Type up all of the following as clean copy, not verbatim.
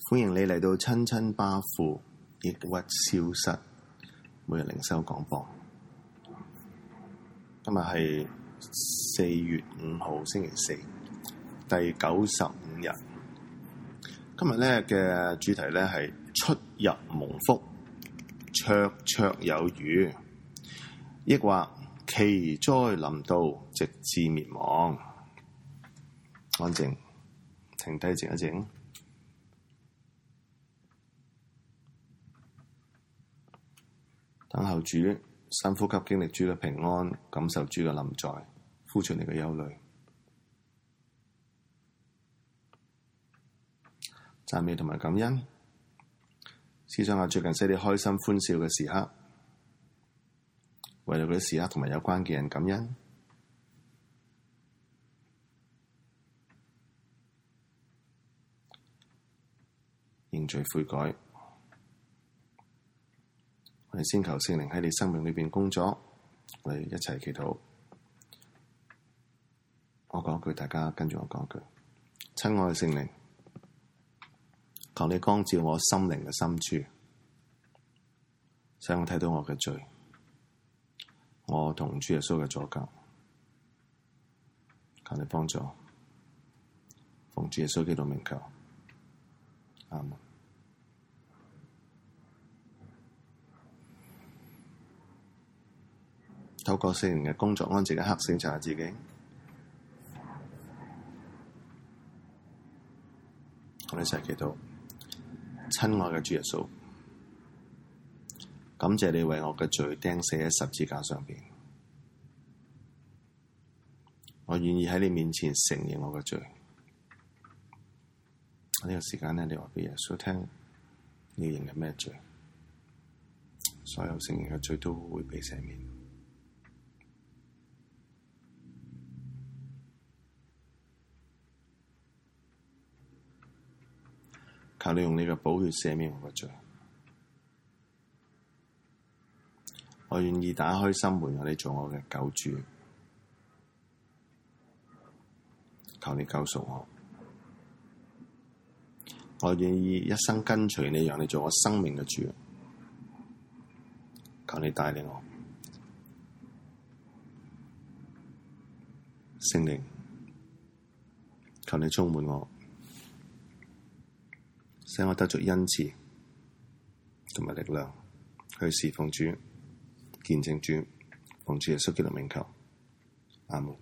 歡迎你嚟到親親巴富抑鬱消失每日靈修廣播。今日係4月5號星期四，第95日。今日咧嘅主題咧係出入蒙福，綽綽有餘，抑或奇災臨到，直至滅亡。安靜，停低靜一靜。等候主，深呼吸，經歷主嘅平安，感受主嘅臨在，呼出你嘅憂慮。讚美同埋感恩，思想下最近使你開心歡笑嘅時刻，為咗嗰啲時刻同埋有關嘅人感恩。認罪悔改。我哋先求聖靈喺你生命裏邊工作，我哋一齊祈禱。我講句，大家跟住我講句。親愛嘅聖靈，求你光照我心靈嘅深處，使我睇到我嘅罪，我同主耶穌嘅阻隔。求你幫助，奉主耶穌基督名求，阿門。透過聖靈嘅工作，安靜嘅黑醒察下自己。我哋一齊祈禱。親愛嘅主耶穌，感謝你為我嘅罪釘死喺十字架上邊。我願意喺你面前承認我嘅罪。喺呢個時間咧，你話俾耶穌聽，你認嘅咩罪？所有承認嘅罪都會被赦免。求你用你嘅寶血赦免我嘅罪。我願意打開心門，讓你做我嘅救主。求你救贖我。我願意一生跟隨你，讓你做我生命嘅主。求你帶領我。聖靈，求你充滿我，使我得着恩賜同埋力量去侍奉主、見證主，奉主耶穌基督名求，阿門。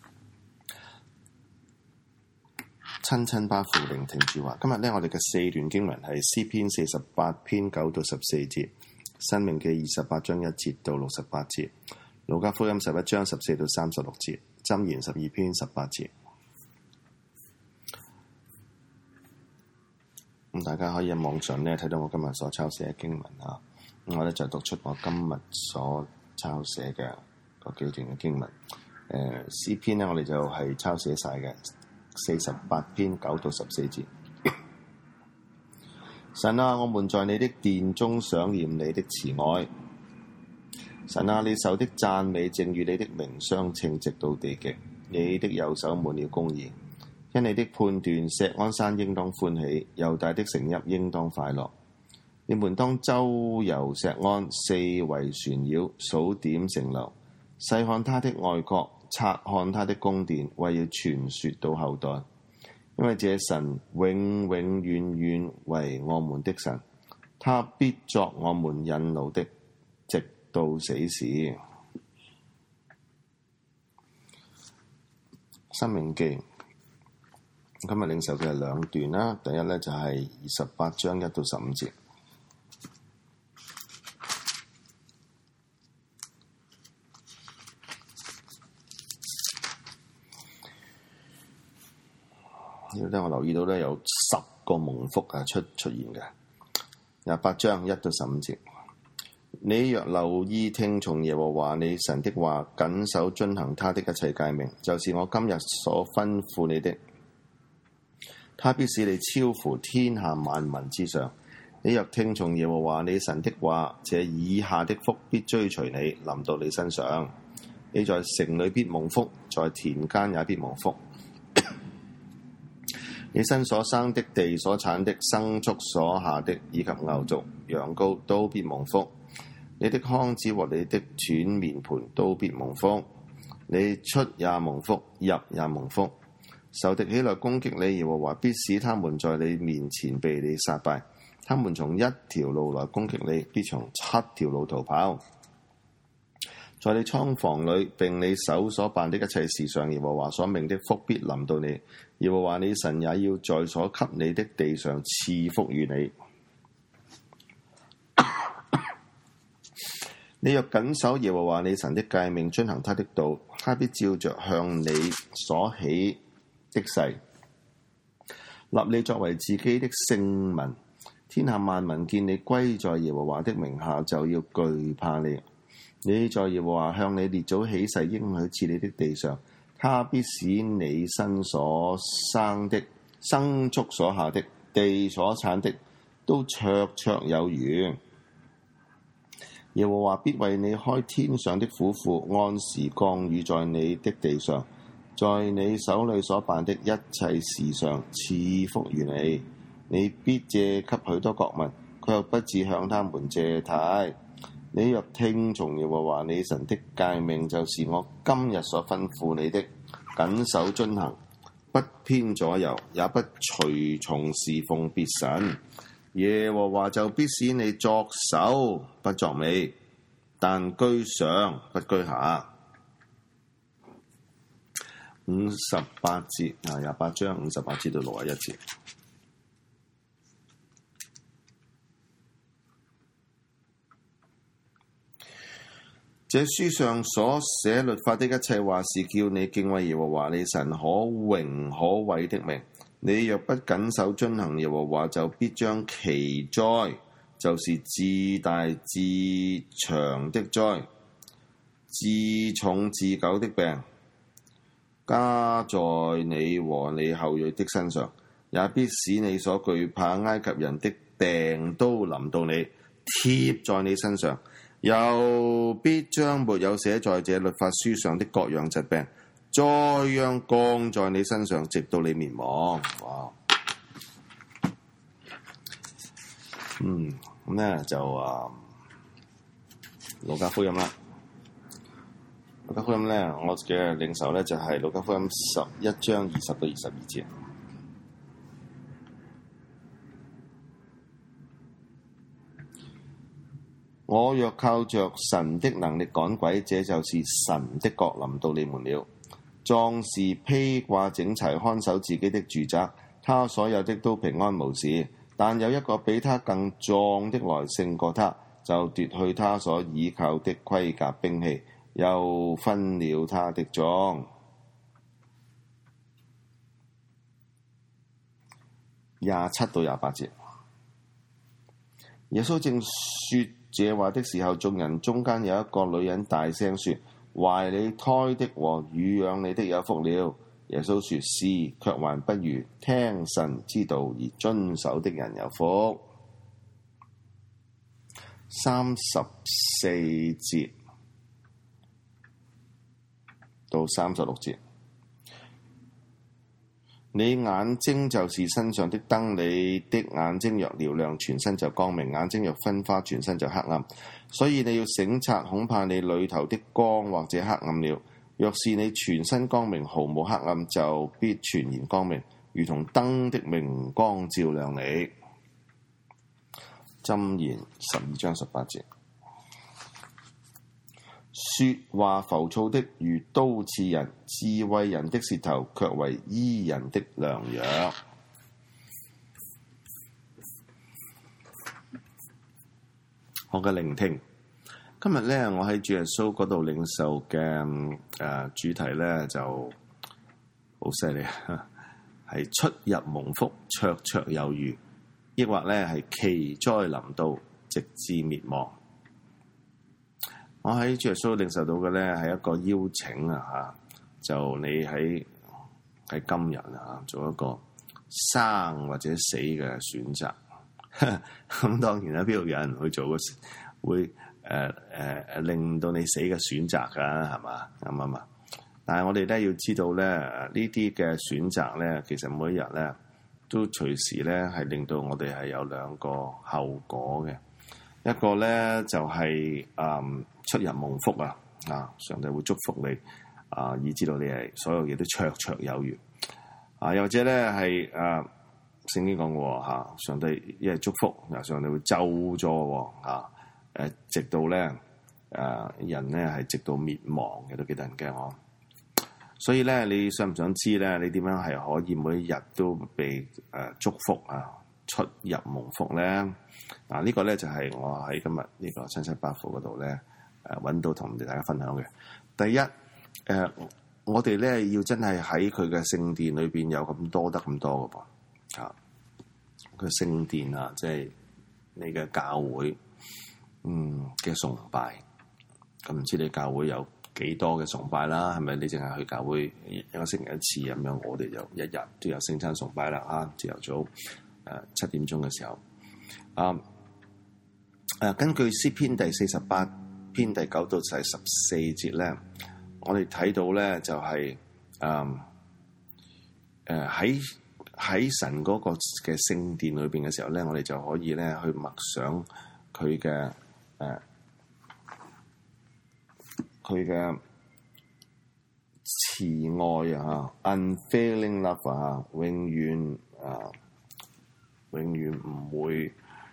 親親巴富聆聽主話，今日咧我哋嘅4段經文係詩篇48篇9到14節，申命記28章1節到68節，路加福音11章14到36節，箴言12篇18節。咁大家可以喺網上咧睇到我今日所抄寫嘅經文啊。我咧就讀出我今日所抄寫嘅嗰幾段嘅經文。詩篇咧我哋就係抄寫晒嘅48篇9到14節。神啊，我們在你的殿中想念你的慈愛。神啊，你受的讚美正與你的名相稱，直到地極。你的右手滿了公義。因你的判斷，錫安山應當歡喜，猶大的城邑應當快樂。你們當周遊錫安，四圍旋繞，數點城樓，細看他的外郭，察看他的宮殿，為要傳說到後代。因為這神永永遠遠為我們的神，他必作我們引路的，直到死時。申命記。今日領受嘅係兩段啦，第一咧就係28章1到15節。呢度咧我留意到咧有10個蒙福啊出現嘅。28章1到15節，你若留意聽從耶和華你神的話，謹守遵行他的一切誡命，就是我今日所吩咐你的。他必使你超乎天下萬民之上。你若聽從耶和華你神的話，這以下的福必追隨你，臨到你身上。你在城裏必蒙福，在田間也必蒙福。 你身所生的地所產的牲畜所下的，以及牛犢羊羔都必蒙福。你的筐子和你的斷麵盤都必蒙福。你出也蒙福，入也蒙福。仇敵起來攻擊你，耶和華必使他們在你面前被你殺敗。他們從一條路來攻擊你，必從7條路逃跑。在你倉房裏並你手所辦的一切事上，耶和華所命的福必臨到你。耶和華你神也要在所給你的地上賜福與你。你若謹守耶和華你神的誡命，遵行他的道，他必照着向你所起的誓，立你作為自己的聖民。天下萬民見你歸在耶和華的名下，就要懼怕你。你在耶和華向你列祖起誓應許賜你的地上，他必使你身所生的、牲畜所下的、地所產的，都綽綽有餘。耶和華必為你開天上的府庫，按時降雨在你的地上，在你手裏所辦的一切事上賜福與你。你必借給許多國民，卻又不致向他們借貸。你若聽從耶和華你神的誡命，就是我今日所吩咐你的，謹守遵行，不偏左右，也不隨從侍奉別神，耶和華就必使你作首不作尾，但居上不居下。58節28章58節到61節。這書上所寫律法的一切話，是叫你敬畏耶和華你神可榮可畏的名。你若不謹守遵行耶和華，就必將奇災，就是自大自長的災、自重自久的病，加在你和你後裔的身上，也必使你所懼怕埃及人的病都臨到你，貼在你身上。又必將沒有寫在這律法書上的各樣疾病，災殃降在你身上，直到你滅亡。哇！咁咧就路加福音啦。路加福音咧，我嘅領受咧就係路加福音11章20到22節。我若靠着神的能力趕鬼，這就是神的國臨到你們了。壯士披掛整齊，看守自己的住宅，他所有的都平安無事。但有一個比他更壯的來勝過他，就奪去他所倚靠的盔甲兵器，又分了他的贓。27到28節。耶穌正說這話的時候，眾人中間有一個女人大聲說：懷你胎的和乳養你的有福了。耶穌說：是，卻還不如聽神之道而遵守的人有福。34節到36節。你眼睛就是身上的燈，你的眼睛若瞭亮，全身就光明；眼睛若昏花，全身就黑暗。所以你要省察，恐怕你裏頭的光或者黑暗了。若是你全身光明，毫無黑暗，就必全然光明，如同燈的明光照亮你。箴言12章18節。說話浮躁的如刀刺人，智慧人的舌頭卻為醫人的良藥。我嘅聆聽，今日咧，我喺主耶穌嗰度領受嘅主題咧就好犀利，係出入蒙福，綽綽有餘，抑或咧係奇災臨到，直至滅亡。我喺主耶穌領受到嘅咧係一個邀請就你喺今日做一個生或者死嘅選擇。咁當然啦，邊度有人去做個會令到你死嘅選擇㗎，係嘛？啱啊！但係我哋咧要知道咧，呢啲嘅選擇咧，其實每一日咧都隨時咧係令到我哋係有兩個後果嘅。一個咧就係出入蒙福啊！上帝會祝福你以至到你係所有嘢都綽綽有餘又或者咧係聖經講過上帝一係祝福，上帝會咒詛直到咧人咧係直到滅亡嘅，都幾得人驚我。所以咧，你想唔想知咧？你點樣係可以每一日都被祝福出入蒙福咧？呢個咧就係我喺今日呢個親戚百貨嗰度咧揾到同大家分享嘅。第一我哋咧要真係喺佢嘅聖殿裏邊有咁多得咁多嘅噃佢聖殿即係你嘅教會嘅崇拜。咁唔知你教會有幾多嘅崇拜啦？係咪你淨係去教會一個星期一次咁樣？我哋就一日都有聖餐崇拜啦。朝頭早7點鐘嘅時候，根據詩篇第48篇第9到第14節咧，我哋睇到咧就係喺神嗰個嘅聖殿裏邊嘅時候咧，我哋就可以咧去默想佢嘅慈愛unfailing love 永遠唔會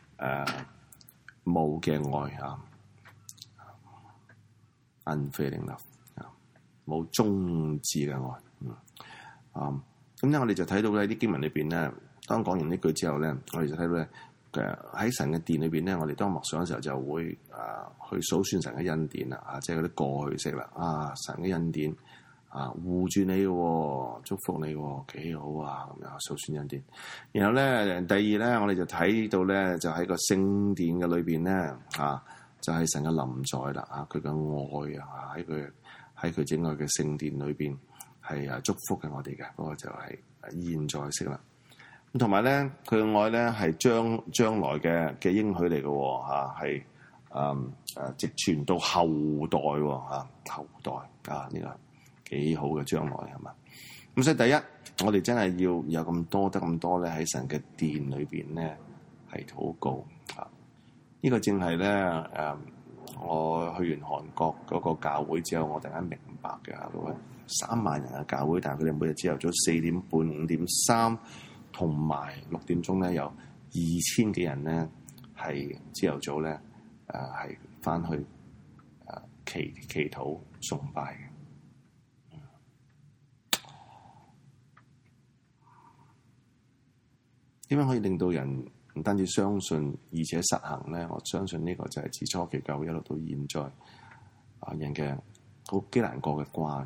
冇嘅愛unfailing love 冇終止嘅愛咁咧我哋就睇到咧啲經文裏邊咧，當講完呢句之後咧，我哋就睇到咧喺神嘅殿裏邊咧，我哋當默想嘅時候就會去數算神嘅恩典啦即係嗰啲過去式啦神嘅恩典護住你嘅祝福你幾好咁樣數算恩典。然後咧第二咧，我哋就睇到咧就喺個聖殿嘅裏邊咧就係神嘅臨在啦佢嘅愛喺佢整個嘅聖殿裏邊係祝福嘅我哋嘅，嗰個就係現在式啦。咁同埋咧，佢嘅愛咧係將來嘅應許嚟嘅係直傳到後代後代呢個幾好嘅將來係嘛？咁所以第一，我哋真係要有咁多得咁多咧喺神嘅殿裏邊咧係禱告呢個正係咧我去完韓國嗰個教會之後，我突然間明白嘅3萬人嘅教會，但係佢哋每日朝頭早4點半、5點3同埋6點鐘咧，有2000幾人咧係朝頭早咧係翻去祈禱崇拜嘅。點樣可以令到人唔單止相信，而且實行咧？我相信呢個就係自初期教會一路到現在人嘅好幾難過嘅關。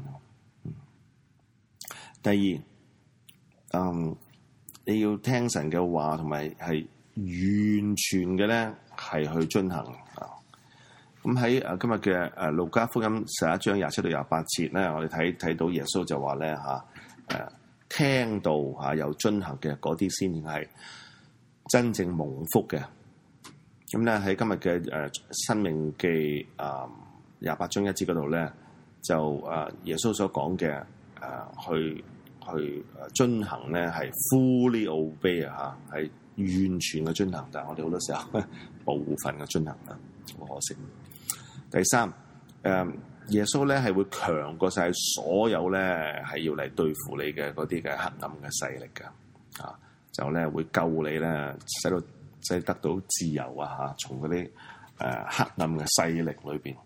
第二，你要聽神嘅話，同埋係完全嘅咧係去遵行咁喺今日嘅路加福音11章27到28節咧，我哋睇到耶穌就話咧聽到又遵行嘅嗰啲先係真正蒙福嘅。咁咧喺今日嘅申命記28章1節嗰度咧，就耶穌所講嘅去遵行咧係 fully obey 係完全嘅遵行，但係我哋好多時候部分嘅遵行好可惜。第三，耶穌咧係會強過晒所有咧係要嚟對付你嘅嗰啲嘅黑暗嘅勢力嘅就咧會救你咧，使得到自由從嗰啲黑暗嘅勢力裏邊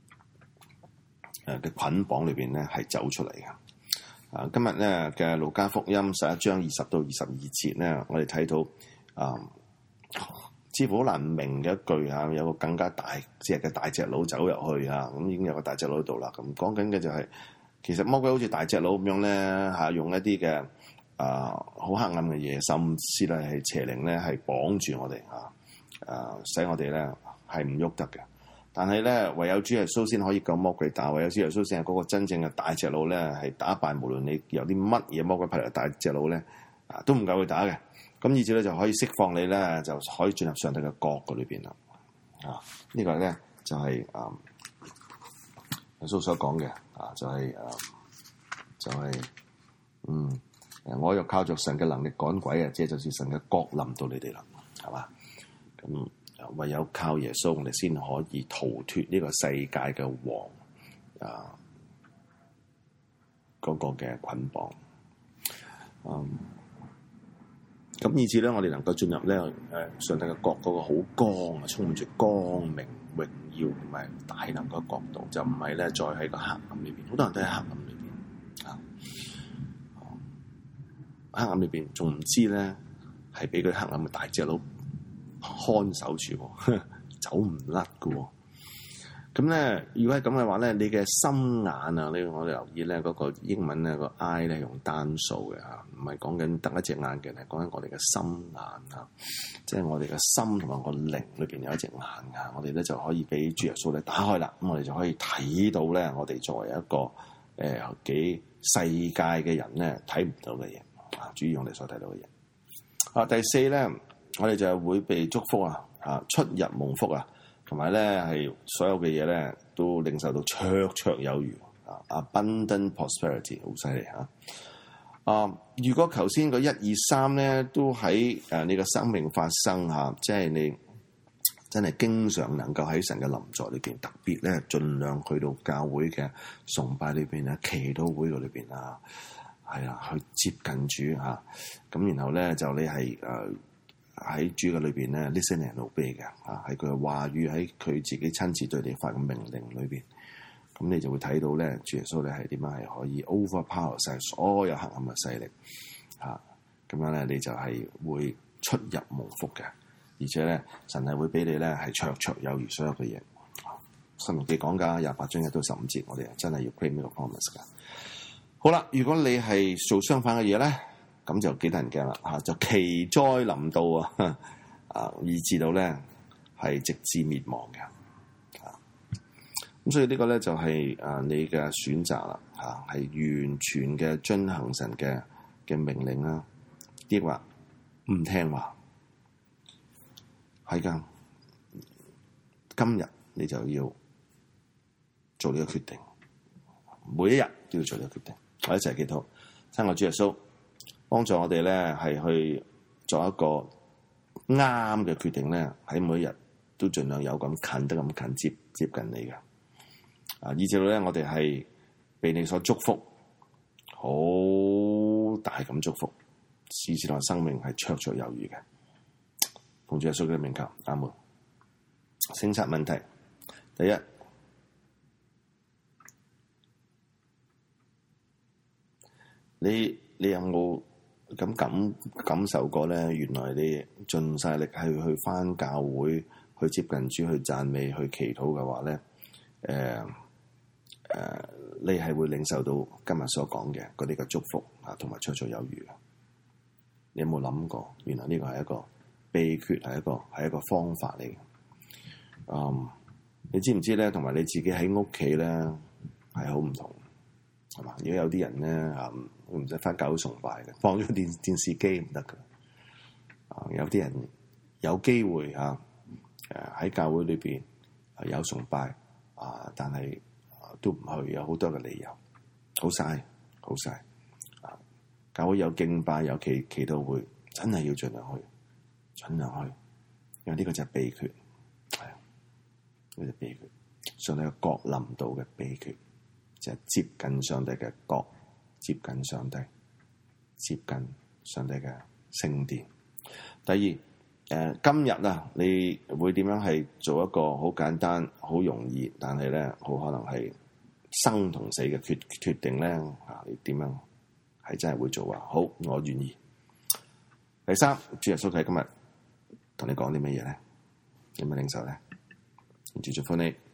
嘅捆綁裏邊咧係走出嚟嘅。今日咧嘅路加福音11章20到22節咧，我哋睇到似乎好難明嘅一句有個更加大隻嘅大隻佬走入去咁已經有個大隻佬喺度啦。咁講緊嘅就係其實魔鬼好似大隻佬咁樣咧用一啲嘅好黑暗嘅嘢，甚至咧係邪靈咧係綁住我哋使我哋咧係唔喐得嘅。但係咧唯有主耶穌先可以救魔鬼打，唯有主耶穌先係嗰個真正嘅大隻佬咧，係打敗無論你有啲乜嘢魔鬼派嚟大隻佬咧都唔夠佢打嘅。咁以至咧就可以釋放你咧，就可以進入上帝嘅國嗰裏邊啦。呢個咧就係耶穌所講嘅就係我又靠着神嘅能力趕鬼啊，即係就是神嘅國臨到你哋啦，係嘛？咁唯有靠耶穌，我哋先可以逃脫呢個世界嘅王嗰個嘅捆綁。咁以至咧，我哋能夠進入咧上帝嘅國嗰個好光啊，充滿住光明、榮耀同埋大能嘅國度，就唔係咧再喺個黑暗裏邊。好多人都喺黑暗裏邊啊，黑暗裏邊仲唔知咧係俾佢黑暗嘅大隻佬看守住，走唔甩㗎。咁咧，如果係咁嘅話咧，你嘅心眼啊，我哋留意咧嗰個英文咧個 eye 咧用單數嘅嚇，唔係講緊得一隻眼嘅，係講緊我哋嘅心眼啊，即係我哋嘅心同埋個靈裏邊有一隻眼啊，我哋咧就可以俾主耶穌咧打開啦，咁我哋就可以睇到咧，我哋作為一個幾世界嘅人咧睇唔到嘅嘢啊，主要我哋所睇到嘅嘢。啊，第四咧，我哋就係會被祝福啊，出入蒙福啊。同埋咧，係所有嘅嘢咧，都領受到綽綽有餘啊 ！Abundant prosperity 好犀利嚇！如果頭先個1、2、3咧，都喺你個生命發生嚇，即係你真係經常能夠喺神嘅臨在裏邊，特別咧，盡量去到教會嘅崇拜裏邊啊、祈禱會嘅裏邊啊，係啊，去接近主嚇。咁然後咧，就你係喺主嘅裏邊咧 listen and obey 嘅啊，喺佢嘅話語，喺佢自己親自對你發嘅命令裏邊，咁你就會睇到咧，主耶穌咧係點樣係可以 overpower 晒所有黑暗嘅勢力啊，咁樣咧你就係會出入蒙福嘅，而且咧神係會俾你咧係綽綽有餘所有嘅嘢。申命記講㗎28章1到15節，我哋真係要 claim 呢個 promise 㗎。好啦，如果你係做相反嘅嘢咧，咁就幾得人驚啦嚇，就奇災臨到啊，以致到咧係直至滅亡嘅啊。咁所以呢個咧就係你嘅選擇啦嚇，係完全嘅遵行神嘅命令啦，抑或唔聽話係㗎。今日你就要做呢個決定，每一日都要做呢個決定。我一齊祈禱，親愛主耶穌，幫助我哋咧係去做一個啱嘅決定咧，喺每一日都盡量有咁近得咁近接近你嘅啊，以至到咧我哋係被你所祝福，好大咁祝福，使至到生命係綽綽有餘嘅。奉主耶穌嘅名求，阿門。省察問題，第一，你有冇咁感受過咧？原來你盡晒力係去返教會，去接近主，去讚美，去祈禱嘅話咧，你係會領受到今日所講嘅嗰啲嘅祝福啊，同埋綽綽有餘嘅。你有冇諗過？原來呢個係一個秘訣，係一個方法嚟嘅。你知唔知咧？同埋你自己喺屋企咧係好唔同，係嘛？如果有啲人咧唔使返教會崇拜嘅，放咗電視機唔得㗎。有啲人有機會喺教會裏邊有崇拜但係都唔去，有好多嘅理由，好嘥。教會有敬拜有祈禱會，真係要盡量去，因為呢個就係秘訣。呢個秘訣，上帝嘅國臨到嘅秘訣，就係接近上帝嘅國，接近上帝，接近上帝嘅聖殿。第二，今日你會點樣係做一個好簡單、好容易，但係咧好可能係生同死嘅決定咧？你點樣係真係會做啊？好，我願意。第三，主耶穌喺今日同你講啲乜嘢咧？有冇領受咧？祝福你。